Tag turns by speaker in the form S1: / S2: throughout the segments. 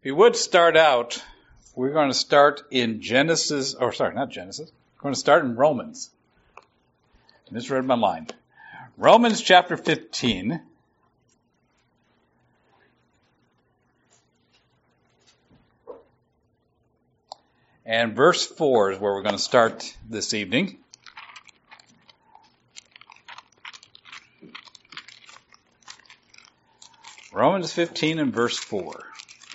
S1: We would start out, we're going to start in Genesis, or sorry, not Genesis. We're going to start in Romans. I just read my line. Romans chapter 15. And verse 4 is where we're going to start this evening. Romans 15 and verse 4.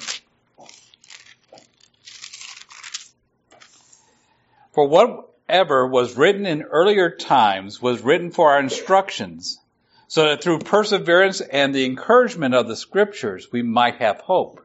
S1: For whatever was written in earlier times was written for our instructions, so that through perseverance and the encouragement of the Scriptures we might have hope.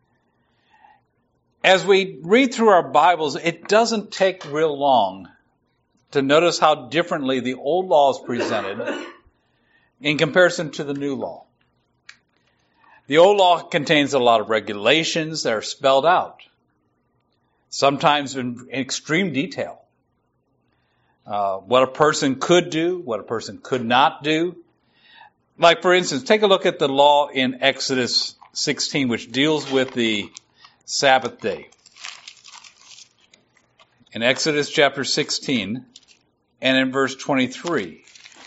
S1: As we read through our Bibles, it doesn't take real long to notice how differently the old law is presented in comparison to the new law. The old law contains a lot of regulations that are spelled out, sometimes in extreme detail. What a person could do, what a person could not do. Like, for instance, take a look at the law in Exodus 16, which deals with the Sabbath day. In Exodus chapter 16 and in verse 23.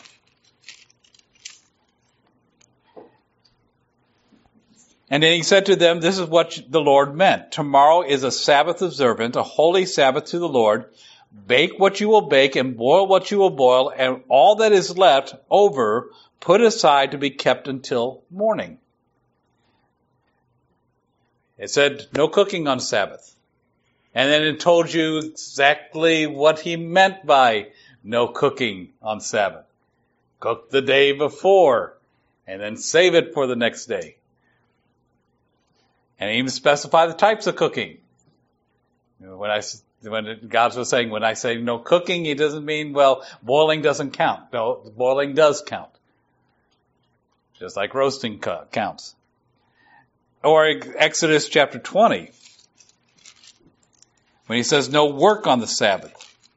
S1: And then he said to them, this is what the Lord meant. Tomorrow is a Sabbath observant, a holy Sabbath to the Lord. Bake what you will bake and boil what you will boil, and all that is left over put aside to be kept until morning. It said no cooking on Sabbath. And then it told you exactly what he meant by no cooking on Sabbath. Cook the day before and then save it for the next day. And even specify the types of cooking. When God was saying, when I say no cooking, he doesn't mean, well, boiling doesn't count. No, boiling does count. Just like roasting counts. Or Exodus chapter 20, when he says no work on the Sabbath.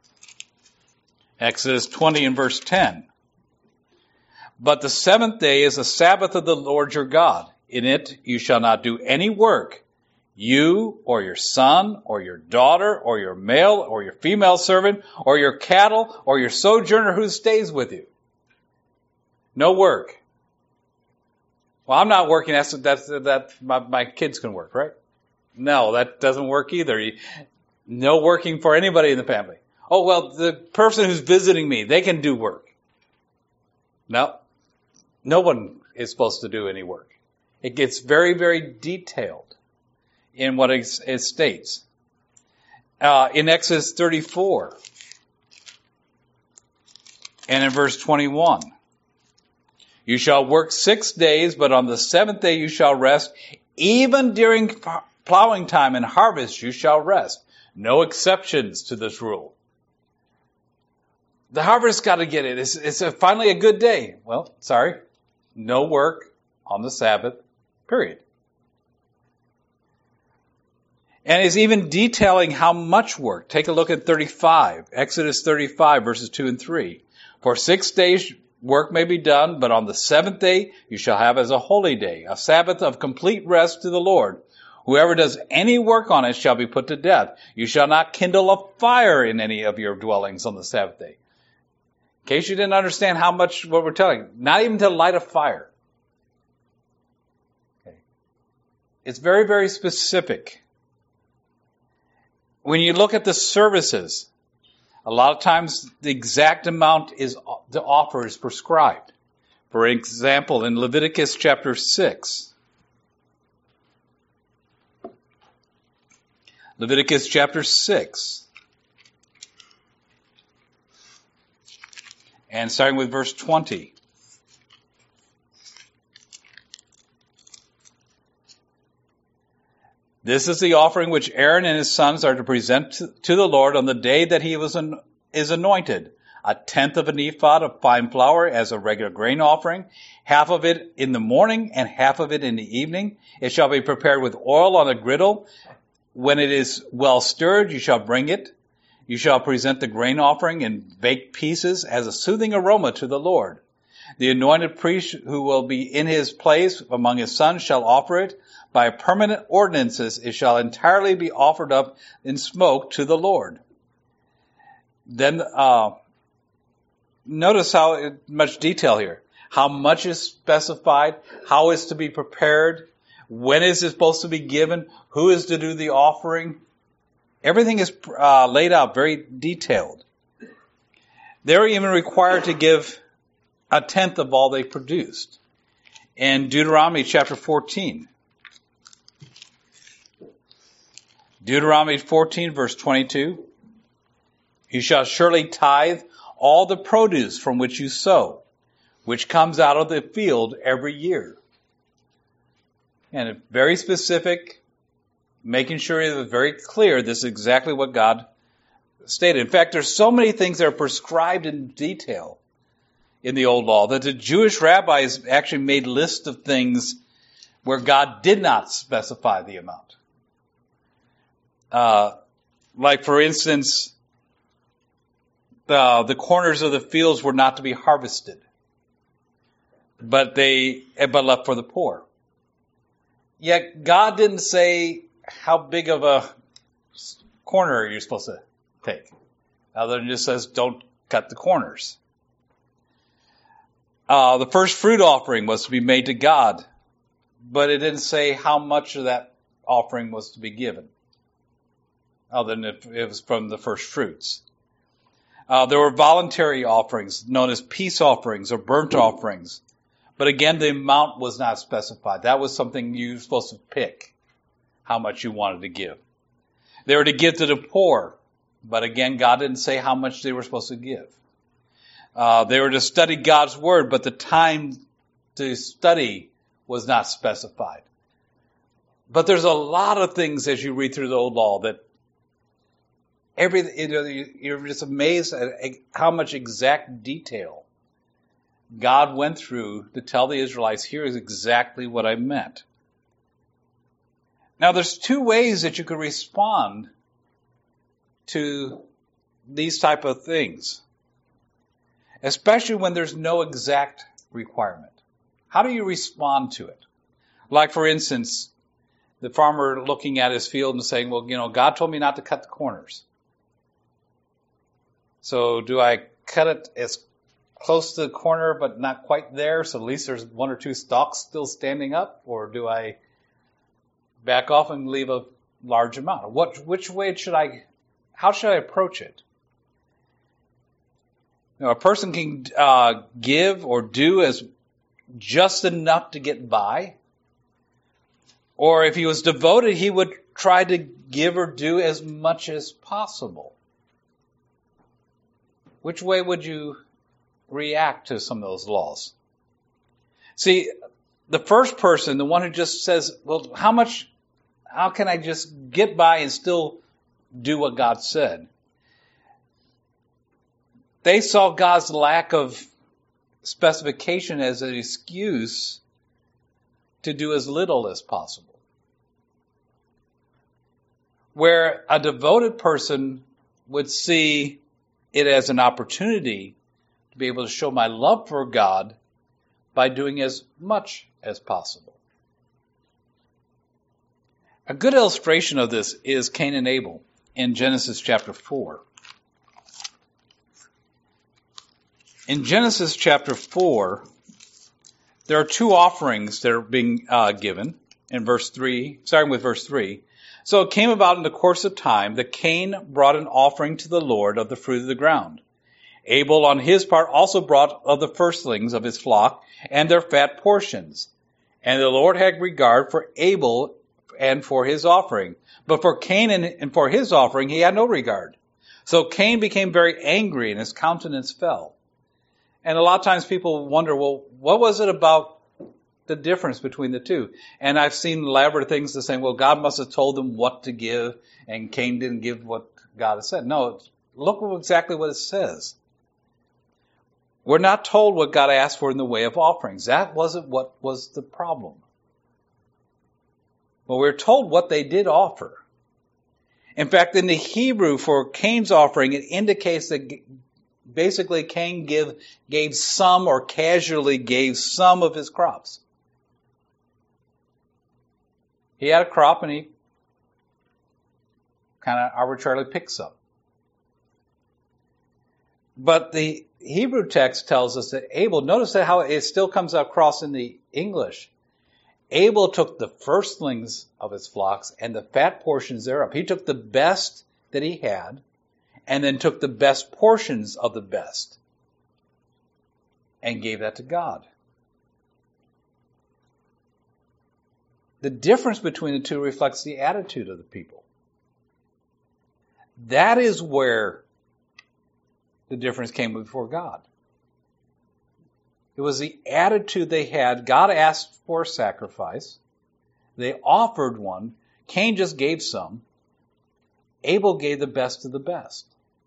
S1: Exodus 20 and verse 10. But the seventh day is the Sabbath of the Lord your God. In it you shall not do any work, you or your son or your daughter or your male or your female servant or your cattle or your sojourner who stays with you. No work. Well, I'm not working. My kids can work, right? No, that doesn't work either. No working for anybody in the family. Oh, well, the person who's visiting me, they can do work. No one is supposed to do any work. It gets very, very detailed in what it states. In Exodus 34 and in verse 21. You shall work 6 days, but on the seventh day you shall rest. Even during plowing time and harvest you shall rest. No exceptions to this rule. The harvest's got to get it. It's finally a good day. Well, sorry. No work on the Sabbath, period. And it's even detailing how much work. Take a look at 35, Exodus 35, verses 2 and 3. For 6 days work may be done, but on the seventh day you shall have as a holy day, a Sabbath of complete rest to the Lord. Whoever does any work on it shall be put to death. You shall not kindle a fire in any of your dwellings on the Sabbath day. In case you didn't understand how much what we're telling, not even to light a fire. Okay. It's very, very specific. When you look at the services, a lot of times the exact amount the offer is prescribed. For example, in Leviticus chapter 6. Leviticus chapter 6. And starting with verse 20. This is the offering which Aaron and his sons are to present to the Lord on the day that he is anointed. 1/10 of an ephod of fine flour as a regular grain offering, half of it in the morning and half of it in the evening. It shall be prepared with oil on a griddle. When it is well stirred, you shall bring it. You shall present the grain offering in baked pieces as a soothing aroma to the Lord. The anointed priest who will be in his place among his sons shall offer it. By permanent ordinances it shall entirely be offered up in smoke to the Lord. Then notice how much detail here. How much is specified, how it's to be prepared, when is it supposed to be given, who is to do the offering. Everything is laid out, very detailed. They're even required to give a tenth of all they produced. In Deuteronomy chapter 14. Deuteronomy 14 verse 22. You shall surely tithe all the produce from which you sow, which comes out of the field every year. And it's very specific, making sure it was very clear this is exactly what God stated. In fact, there's so many things that are prescribed in detail in the Old Law that the Jewish rabbis actually made lists of things where God did not specify the amount. Like, for instance, the corners of the fields were not to be harvested, but left for the poor. Yet God didn't say how big of a corner you're supposed to take. Other than just says, don't cut the corners. The first fruit offering was to be made to God, but it didn't say how much of that offering was to be given, other than if it was from the first fruits. There were voluntary offerings known as peace offerings or burnt offerings. But again, the amount was not specified. That was something you were supposed to pick, how much you wanted to give. They were to give to the poor. But again, God didn't say how much they were supposed to give. They were to study God's word, but the time to study was not specified. But there's a lot of things as you read through the Old Law that you're just amazed at how much exact detail God went through to tell the Israelites, here is exactly what I meant. Now, there's two ways that you could respond to these type of things, especially when there's no exact requirement. How do you respond to it? Like, for instance, the farmer looking at his field and saying, well, God told me not to cut the corners. So do I cut it as close to the corner but not quite there, so at least there's one or two stalks still standing up? Or do I back off and leave a large amount? Which way how should I approach it? A person can give or do as just enough to get by. Or if he was devoted, he would try to give or do as much as possible. Which way would you react to some of those laws? See, the first person, the one who just says, well, how can I just get by and still do what God said? They saw God's lack of specification as an excuse to do as little as possible. Where a devoted person would see it as an opportunity to be able to show my love for God by doing as much as possible. A good illustration of this is Cain and Abel in Genesis chapter 4. In Genesis chapter 4, there are two offerings that are being given in verse 3, starting with verse 3. So it came about in the course of time that Cain brought an offering to the Lord of the fruit of the ground. Abel on his part also brought of the firstlings of his flock and their fat portions. And the Lord had regard for Abel and for his offering. But for Cain and for his offering he had no regard. So Cain became very angry and his countenance fell. And a lot of times people wonder, well, what was it about the difference between the two? And I've seen elaborate things to say, well, God must have told them what to give, and Cain didn't give what God had said. No, look exactly what it says. We're not told what God asked for in the way of offerings. That wasn't what was the problem. But we're told what they did offer. In fact, in the Hebrew for Cain's offering, it indicates that basically Cain gave some or casually gave some of his crops. He had a crop and he kind of arbitrarily picked some. But the Hebrew text tells us that Abel, notice that how it still comes across in the English. Abel took the firstlings of his flocks and the fat portions thereof. He took the best that he had and then took the best portions of the best and gave that to God. The difference between the two reflects the attitude of the people. That is where the difference came before God. It was the attitude they had. God asked for a sacrifice. They offered one. Cain just gave some. Abel gave the best of the best.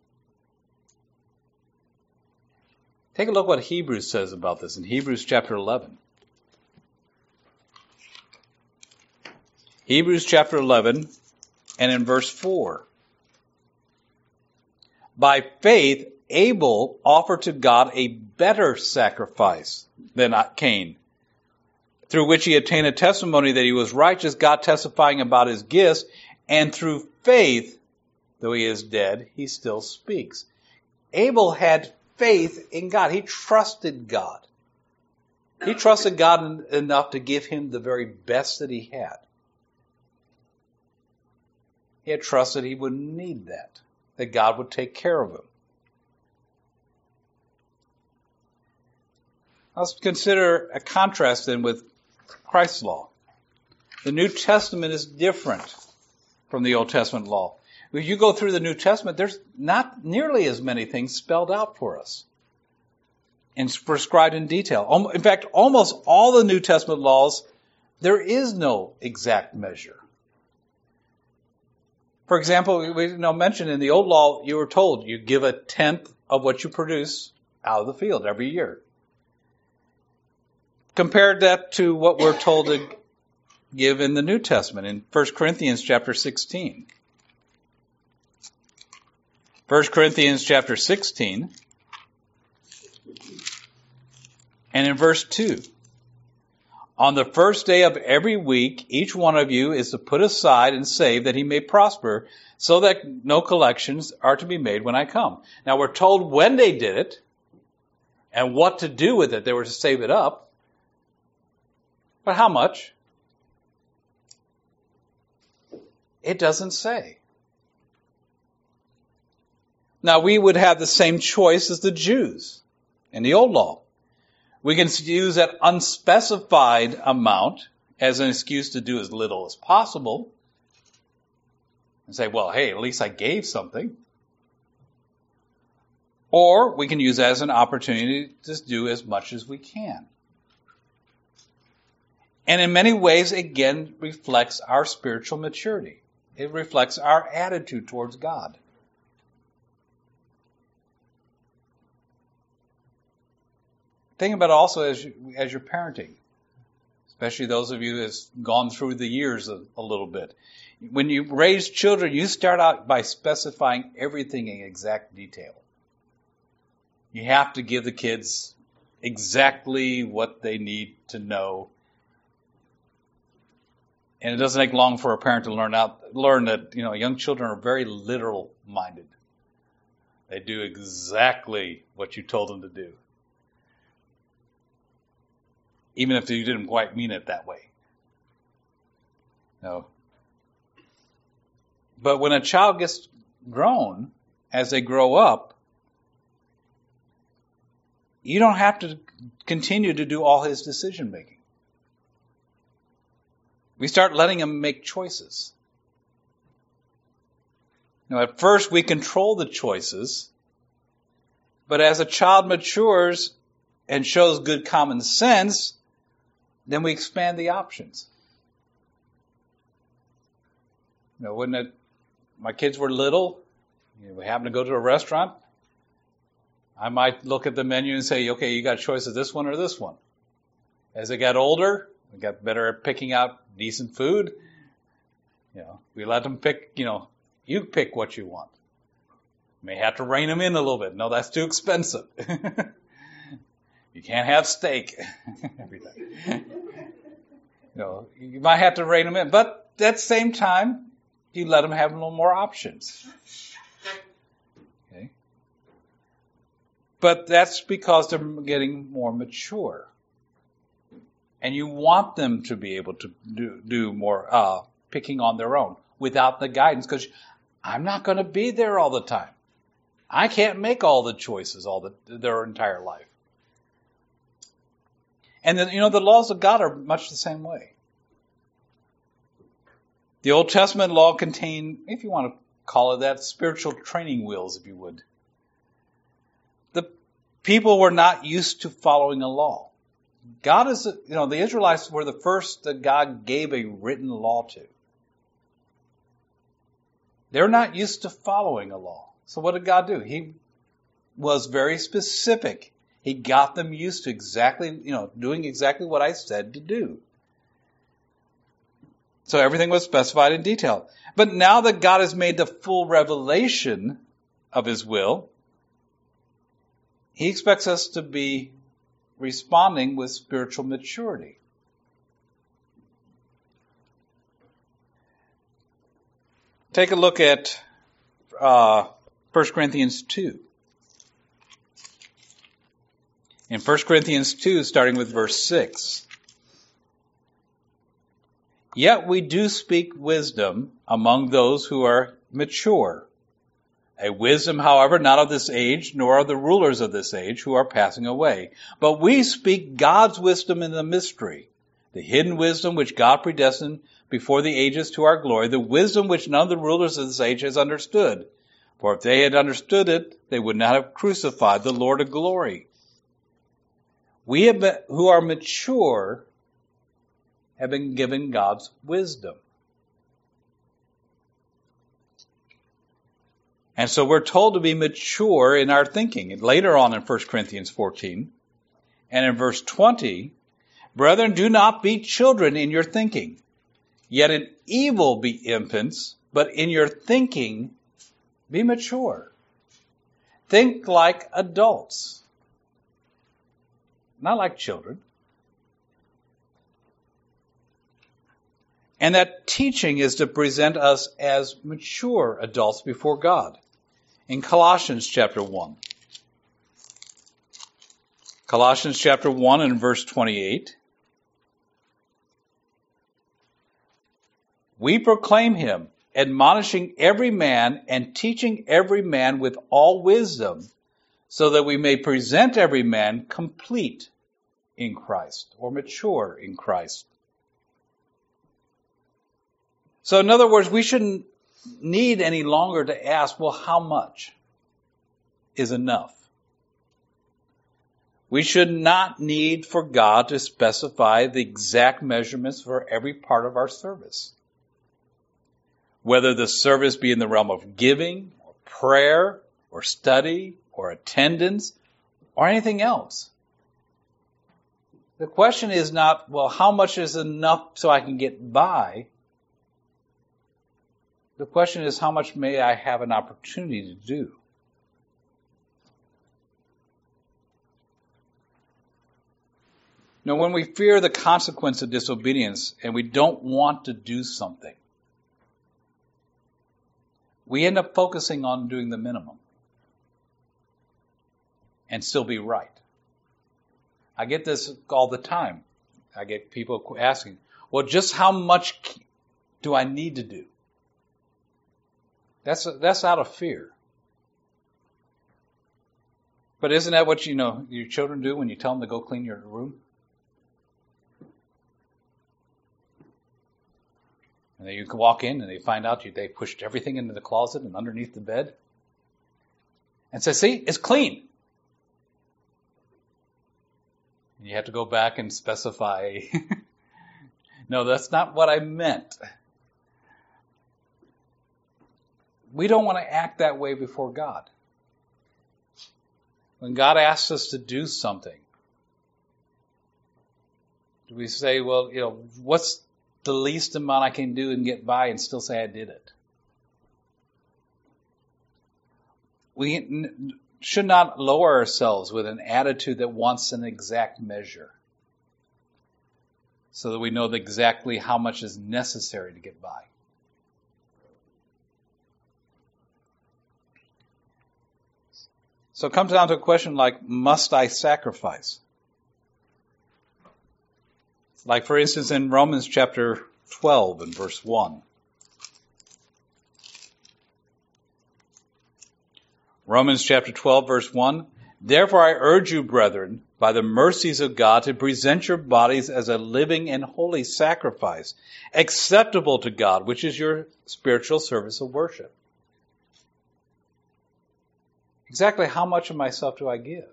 S1: Take a look what Hebrews says about this in Hebrews chapter 11. Hebrews chapter 11 and in verse 4. By faith, Abel offered to God a better sacrifice than Cain, through which he obtained a testimony that he was righteous, God testifying about his gifts, and through faith, though he is dead, he still speaks. Abel had faith in God. He trusted God. He trusted God enough to give him the very best that he had. He had trusted he wouldn't need that God would take care of him. Let's consider a contrast then with Christ's law. The New Testament is different from the Old Testament law. If you go through the New Testament, there's not nearly as many things spelled out for us and prescribed in detail. In fact, almost all the New Testament laws, there is no exact measure. For example, we mentioned in the old law, you were told you give a tenth of what you produce out of the field every year. Compare that to what we're told to give in the New Testament in 1 Corinthians chapter 16. 1 Corinthians chapter 16 and in verse 2. On the first day of every week, each one of you is to put aside and save that he may prosper, so that no collections are to be made when I come. Now we're told when they did it and what to do with it. They were to save it up. But how much? It doesn't say. Now we would have the same choice as the Jews in the old law. We can use that unspecified amount as an excuse to do as little as possible and say, well, hey, at least I gave something. Or we can use that as an opportunity to do as much as we can. And in many ways, again, reflects our spiritual maturity. It reflects our attitude towards God. Think about it also as you're parenting, especially those of you that's gone through the years a little bit. When you raise children, you start out by specifying everything in exact detail. You have to give the kids exactly what they need to know. And it doesn't take long for a parent to learn that, young children are very literal minded. They do exactly what you told them to do. Even if you didn't quite mean it that way. No. But when a child gets grown, as they grow up, you don't have to continue to do all his decision making. We start letting him make choices. Now, at first we control the choices, but as a child matures and shows good common sense, then we expand the options. When my kids were little, we happened to go to a restaurant, I might look at the menu and say, okay, you got a choice of this one or this one. As they got older, we got better at picking out decent food. We let them pick, you pick what you want. May have to rein them in a little bit. No, that's too expensive. You can't have steak every day. You might have to rein them in, but that same time, you let them have a little more options. Okay? But that's because they're getting more mature. And you want them to be able to do more picking on their own without the guidance, because I'm not going to be there all the time. I can't make all the choices their entire life. And then, the laws of God are much the same way. The Old Testament law contained, if you want to call it that, spiritual training wheels, if you would. The people were not used to following a law. The Israelites were the first that God gave a written law to. They're not used to following a law. So what did God do? He was very specific. He got them used to doing exactly what I said to do. So everything was specified in detail. But now that God has made the full revelation of His will, He expects us to be responding with spiritual maturity. Take a look at 1 Corinthians 2. In 1 Corinthians 2, starting with verse 6. Yet we do speak wisdom among those who are mature. A wisdom, however, not of this age, nor of the rulers of this age who are passing away. But we speak God's wisdom in the mystery, the hidden wisdom which God predestined before the ages to our glory, the wisdom which none of the rulers of this age has understood. For if they had understood it, they would not have crucified the Lord of glory. We who are mature have been given God's wisdom. And so we're told to be mature in our thinking. And later on in 1 Corinthians 14 and in verse 20, brethren, do not be children in your thinking, yet in evil be infants, but in your thinking be mature. Think like adults, not like children. And that teaching is to present us as mature adults before God. In Colossians chapter 1. Colossians chapter 1 and verse 28. We proclaim Him, admonishing every man and teaching every man with all wisdom, so that we may present every man complete in Christ, or mature in Christ. So in other words, we shouldn't need any longer to ask, well, how much is enough? We should not need for God to specify the exact measurements for every part of our service. Whether the service be in the realm of giving, or prayer, or study, or attendance, or anything else. The question is not, well, how much is enough so I can get by? The question is, how much may I have an opportunity to do? Now, when we fear the consequence of disobedience and we don't want to do something, we end up focusing on doing the minimum and still be right. I get this all the time. I get people asking, well, just how much do I need to do? That's out of fear. But isn't that what your children do when you tell them to go clean your room? And then you can walk in and they find out they pushed everything into the closet and underneath the bed. And say, see, it's clean. And you have to go back and specify, no, that's not what I meant. We don't want to act that way before God. When God asks us to do something, do we say, well, what's the least amount I can do and get by and still say I did it? We should not lower ourselves with an attitude that wants an exact measure. so that we know exactly how much is necessary to get by. So it comes down to a question like, must I sacrifice? Like, for instance, in Romans chapter 12 and verse 1. Romans chapter 12, verse 1. Therefore I urge you, brethren, by the mercies of God, to present your bodies as a living and holy sacrifice, acceptable to God, which is your spiritual service of worship. Exactly how much of myself do I give?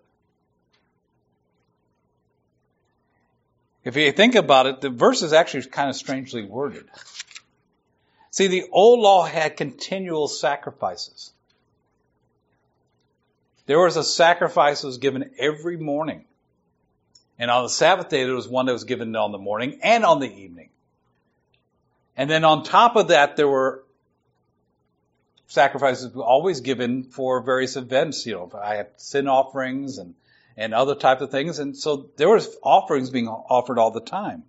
S1: If you think about it, the verse is actually kind of strangely worded. See, the old law had continual sacrifices. There was a sacrifice that was given every morning. And on the Sabbath day, there was one that was given on the morning and on the evening. And then on top of that, there were sacrifices always given for various events. You know, I had sin offerings and other types of things. And so there was offerings being offered all the time.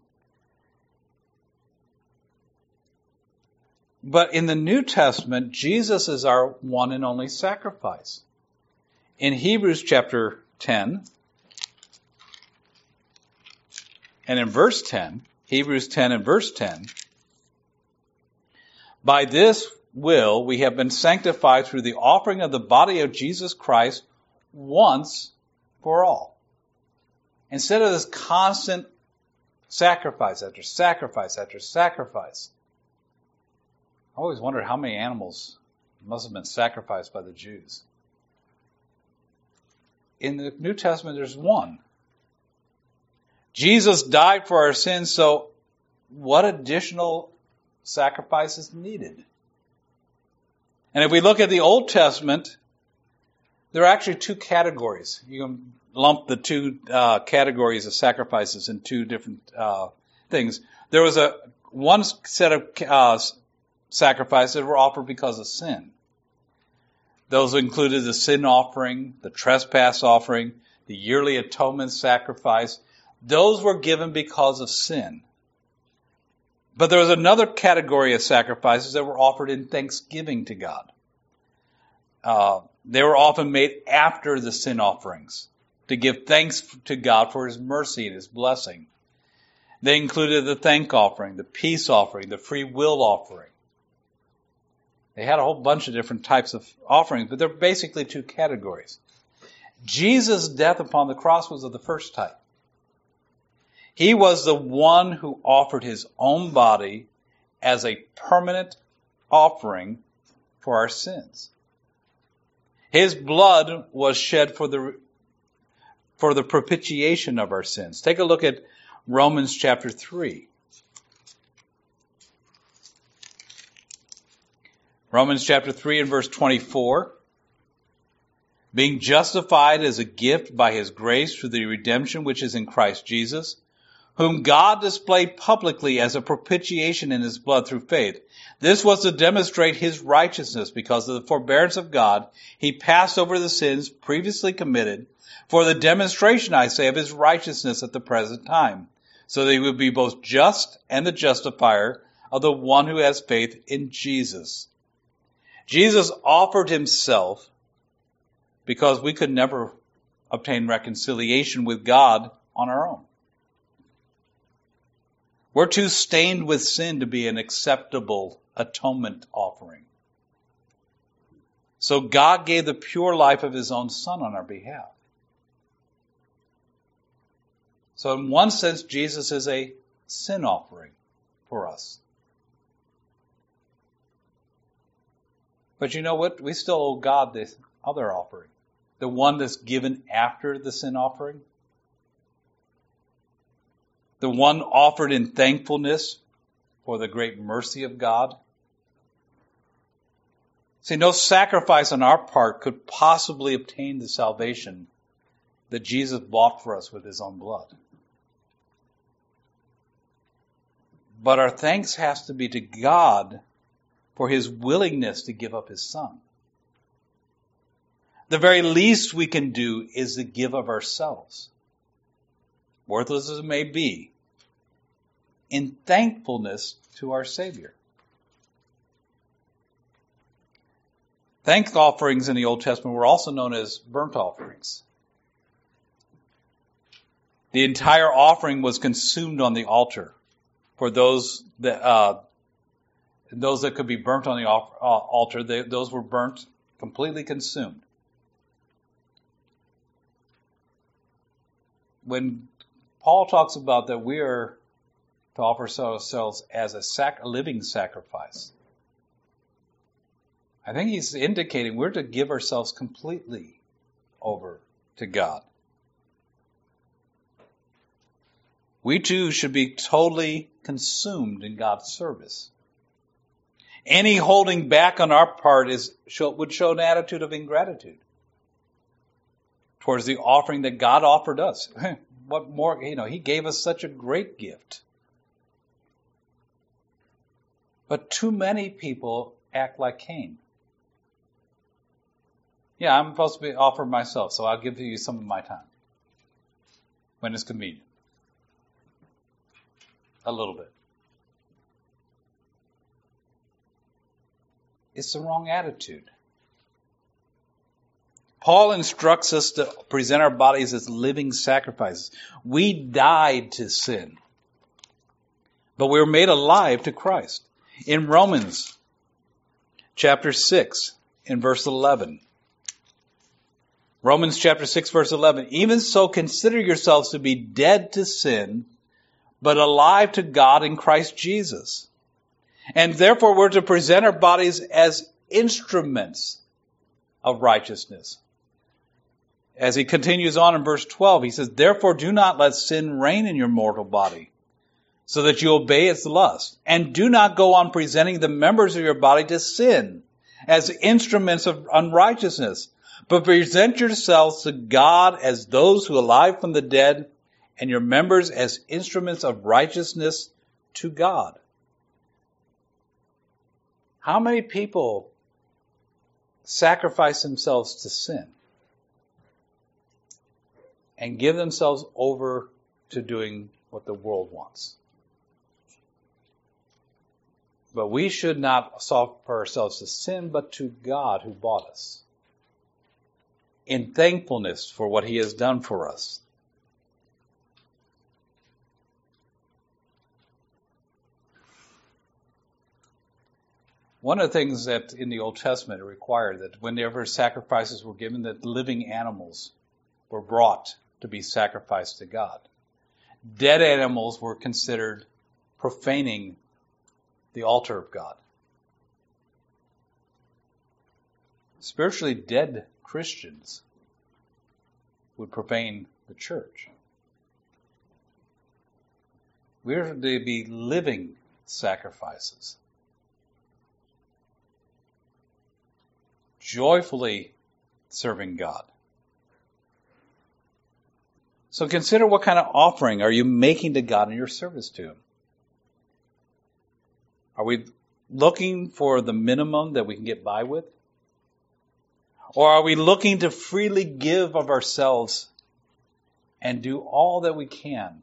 S1: But in the New Testament, Jesus is our one and only sacrifice. In Hebrews chapter 10, and in verse 10, Hebrews 10 and verse 10, by this will we have been sanctified through the offering of the body of Jesus Christ once for all. Instead of this constant sacrifice after sacrifice after sacrifice. I always wondered how many animals must have been sacrificed by the Jews. In the New Testament, there's one. Jesus died for our sins, so what additional sacrifice is needed? And if we look at the Old Testament, there are actually two categories. You can lump the two categories of sacrifices in two different things. There was one set of sacrifices that were offered because of sin. Those included the sin offering, the trespass offering, the yearly atonement sacrifice. Those were given because of sin. But there was another category of sacrifices that were offered in thanksgiving to God. They were often made after the sin offerings to give thanks to God for His mercy and His blessing. They included the thank offering, the peace offering, the free will offering. They had a whole bunch of different types of offerings, but they're basically two categories. Jesus' death upon the cross was of the first type. He was the one who offered His own body as a permanent offering for our sins. His blood was shed for the propitiation of our sins. Take a look at Romans chapter 3. Romans chapter 3 and verse 24. Being justified as a gift by His grace through the redemption which is in Christ Jesus, whom God displayed publicly as a propitiation in His blood through faith. This was to demonstrate His righteousness, because of the forbearance of God, He passed over the sins previously committed for the demonstration, I say, of His righteousness at the present time, so that He would be both just and the justifier of the one who has faith in Jesus. Jesus offered Himself because we could never obtain reconciliation with God on our own. We're too stained with sin to be an acceptable atonement offering. So God gave the pure life of His own Son on our behalf. So in one sense, Jesus is a sin offering for us. But you know what? We still owe God this other offering. The one that's given after the sin offering. The one offered in thankfulness for the great mercy of God. See, no sacrifice on our part could possibly obtain the salvation that Jesus bought for us with His own blood. But our thanks has to be to God for His willingness to give up His Son. The very least we can do is to give of ourselves. Worthless as it may be, in thankfulness to our Savior. Thank offerings in the Old Testament were also known as burnt offerings. The entire offering was consumed on the altar for those that could be burnt on the altar. Those were burnt, completely consumed. When Paul talks about that we are to offer ourselves as a living sacrifice, I think he's indicating we're to give ourselves completely over to God. We too should be totally consumed in God's service. Any holding back on our part would show an attitude of ingratitude towards the offering that God offered us. What more, he gave us such a great gift. But too many people act like Cain. Yeah, I'm supposed to offer myself, so I'll give you some of my time when it's convenient. A little bit. It's the wrong attitude. Paul instructs us to present our bodies as living sacrifices. We died to sin, but we were made alive to Christ. In Romans chapter 6, in verse 11. Romans chapter 6, verse 11. Even so, consider yourselves to be dead to sin, but alive to God in Christ Jesus. And therefore we're to present our bodies as instruments of righteousness. As he continues on in verse 12, he says, therefore do not let sin reign in your mortal body, so that you obey its lust. And do not go on presenting the members of your body to sin as instruments of unrighteousness, but present yourselves to God as those who are alive from the dead, and your members as instruments of righteousness to God. How many people sacrifice themselves to sin and give themselves over to doing what the world wants? But we should not offer ourselves to sin, but to God who bought us, in thankfulness for what he has done for us. One of the things that in the Old Testament it required that whenever sacrifices were given, that living animals were brought to be sacrificed to God. Dead animals were considered profaning the altar of God. Spiritually dead Christians would profane the church. We're to be living sacrifices, joyfully serving God. So consider what kind of offering are you making to God in your service to him. Are we looking for the minimum that we can get by with? Or are we looking to freely give of ourselves and do all that we can?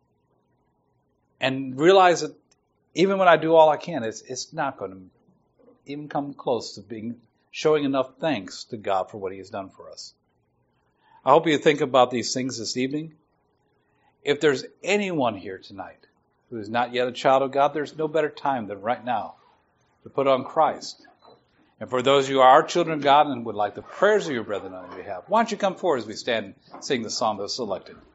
S1: And realize that even when I do all I can, it's not going to even come close to showing enough thanks to God for what he has done for us. I hope you think about these things this evening. If there's anyone here tonight who is not yet a child of God, there's no better time than right now to put on Christ. And for those who are children of God and would like the prayers of your brethren on your behalf, why don't you come forward as we stand and sing the psalm that's selected.